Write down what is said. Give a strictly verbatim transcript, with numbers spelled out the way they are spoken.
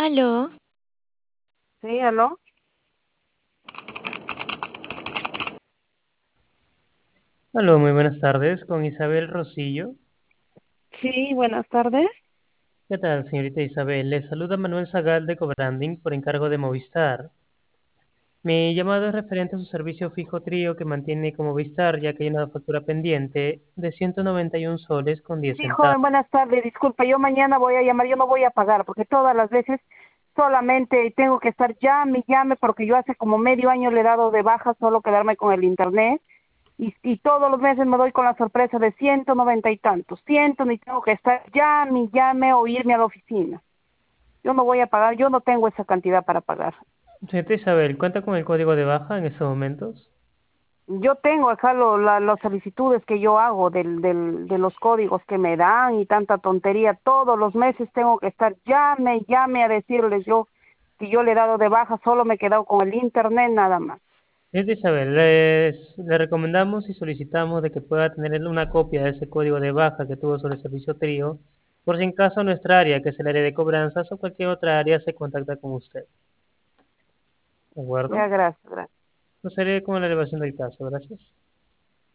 Aló, Sí, aló. Aló, muy buenas tardes, con Isabel Rosillo. Sí, buenas tardes. ¿Qué tal, señorita Isabel? Le saluda Manuel Zagal de Cobranding por encargo de Movistar. Mi llamado es referente a su servicio fijo trío que mantiene con Movistar, ya que hay una factura pendiente de ciento noventa y uno soles con diez Sí, centavos. joven, buenas tardes. Disculpa, yo mañana voy a llamar, yo no voy a pagar porque todas las veces solamente tengo que estar llame, y llame, porque yo hace como medio año le he dado de baja solo quedarme con el internet y, y todos los meses me doy con la sorpresa de ciento noventa y tantos, ciento, ni tengo que estar llame, y llame o irme a la oficina. Yo no voy a pagar, yo no tengo esa cantidad para pagar. Señorita Isabel, ¿cuenta con el código de baja en estos momentos? Yo tengo acá lo- la- las solicitudes que yo hago del, del, de los códigos que me dan y tanta tontería. Todos los meses tengo que estar llame, llame a decirles yo que yo le he dado de baja, solo me he quedado con el internet nada más. Señorita Isabel, les, le recomendamos y solicitamos de que pueda tener una copia de ese código de baja que tuvo sobre el servicio trío, por si en caso nuestra área, que es el área de cobranzas o cualquier otra área, se contacta con usted. ¿De acuerdo? Ya, gracias, gracias. Procederé con la elevación del caso. Gracias.